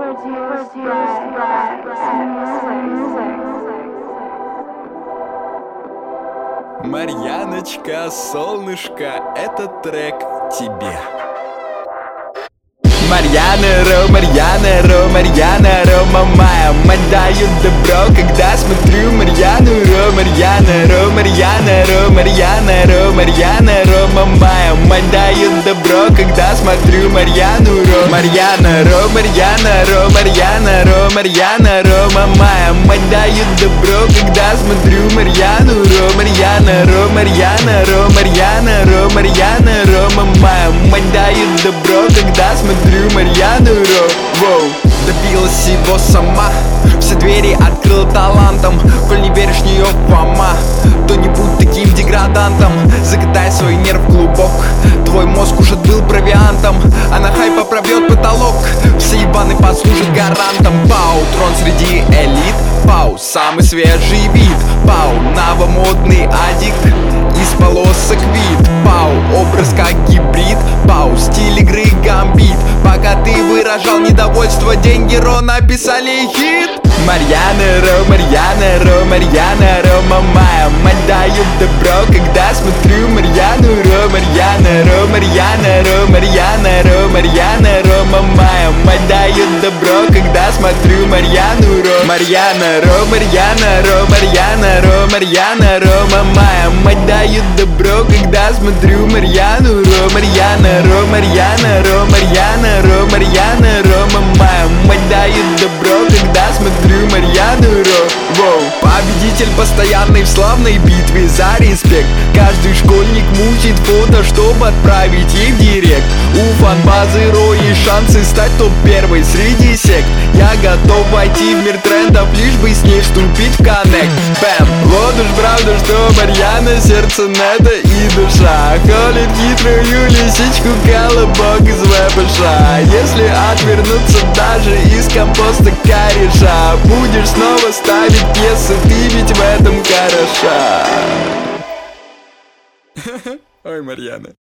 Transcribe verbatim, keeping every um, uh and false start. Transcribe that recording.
Марьяночка, солнышко, этот трек тебе. Марьяна, Ро, Марьяна, Ро, Марьяна, Рома моя. Мать дает добро, когда смотрю Марьяну, Ро, Марьяна, Ро, Марьяна, Ро, Марьяна, Ро, Марьяна, Рома моя. Мать дает добро, когда смотрю Марьяну, Ро, Марьяна, Ро, Марьяна, Ро, Марьяна, Ро, Марьяна, Рома моя. Мать дает добро, когда смотрю Марьяну, Ро, Марьяна, Ро, Марьяна, Ро, Марьяна, Ро, Марьяна, Рома моя. Мать дает добро, когда смотрю Марьяну, Ро, воу. Добилась его сама, все двери открыла талантом. Коль не веришь в нее, Фома, то не будь таким деградантом. Закатай свой нерв в клубок, твой мозг уже был провиантом. Она хайпа пробьет потолок, все ебаны послужат гарантом. Пау, трон среди элит, пау, самый свежий вид. Пау, новомодный аддикт, из полосок вид. Пау, образ как гибрид, пау, стиль игры гамбит. Пока ты выражал недовольство, деньги Ро написали хит. Марьяна, Ро, Марьяна, Ро, Марьяна, Рома моя. Мать дает добро, когда смотрю Марьяну, Ро, Марьяна, Ро, Марьяна, Ро, Марьяна, Ро, Марьяна, Рома моя. Мать дает добро, когда смотрю Марьяну, Ро, Марьяна, Ро, Марьяна, Ро, Марьяна, Ро, Марьяна, Рома моя. Мать дает добро, когда смотрю Марьяну, Ро, Марьяна, Ро, Марьяна, Ро, Марьяна, Ро, Марьяна, Рома моя. Мать дает добро, когда смотрю Марьяну, Ро, воу. Победитель постоянный в славной битве за респект. Каждый школьник мучит фото, чтобы отправить ей в директ. У фан-базы Ро есть шансы стать топ-первой среди сект. Я готов войти в мир трендов, лишь бы с ней вступить в коннект. Бэм, вот уж правда, что Марьяна сердце неда и душа. Холит хитрую лисичку, колобок из ВПШ. Если отвернуться даже из компоста кореша, будешь снова ставить пьесы, ты ведь в этом хороша. Ой, Марьяна.